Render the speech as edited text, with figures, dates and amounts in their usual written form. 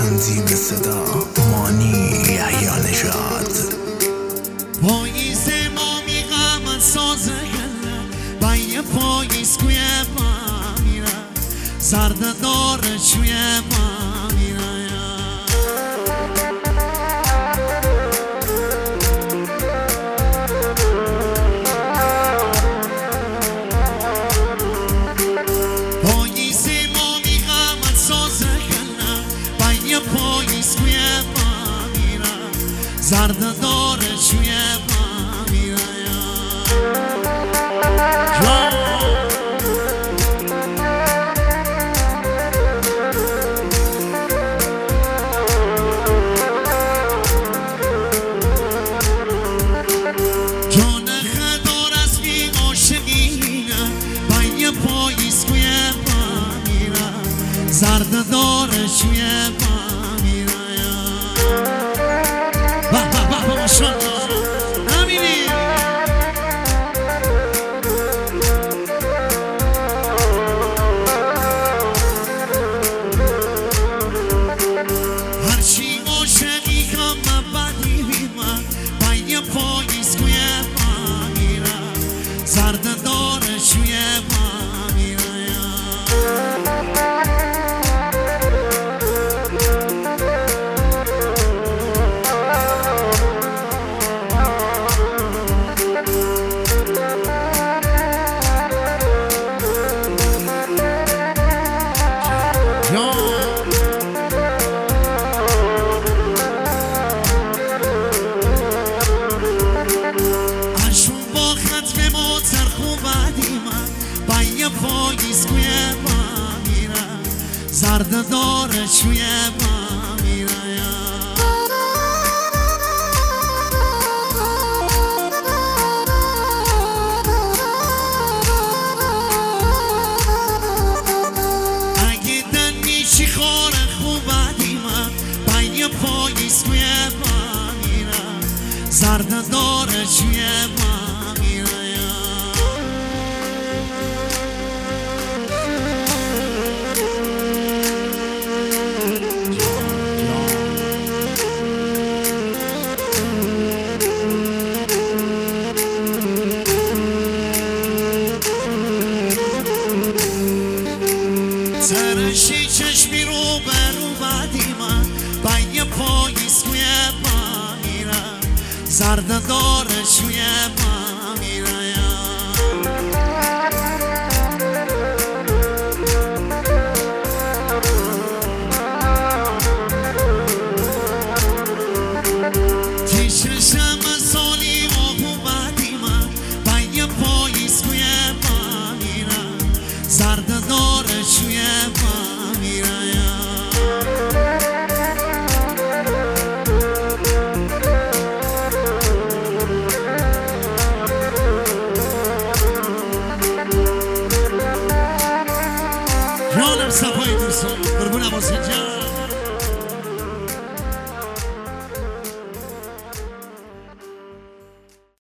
تنظیم صدا مانی یحیی نژاد. پاییز ما میغم سازه گله بای پاییز کوی ما میره زرد داره چوی ما میره پاییز ما میغم سازه گله بای پاییز کوی ما میره زرد داره چوی ما میره جان خدار از بی عاشقینه بای پاییز کوی ما میره زرد داره چوی ما میره به ماشاءالله نبینی هرچی عاشقی هم بدی بیمه بای پاییز کوی ما میره زرد داره چوی ما میره پاییز کوی ما میره زرد داره چوی ما میره اگه دن میشی خور خوبه من بای پاییز کوی ما میره زرد داره چوی ما میره ترشی چشمی رو برو بدی من بای پاییز کوی ما میره زرد داره چوی ما میره تیششم سالی آهو بدی من بای پاییز کوی ما میره زرد داره چوی ما میره جانم صفای دوستان قربون عباسی جان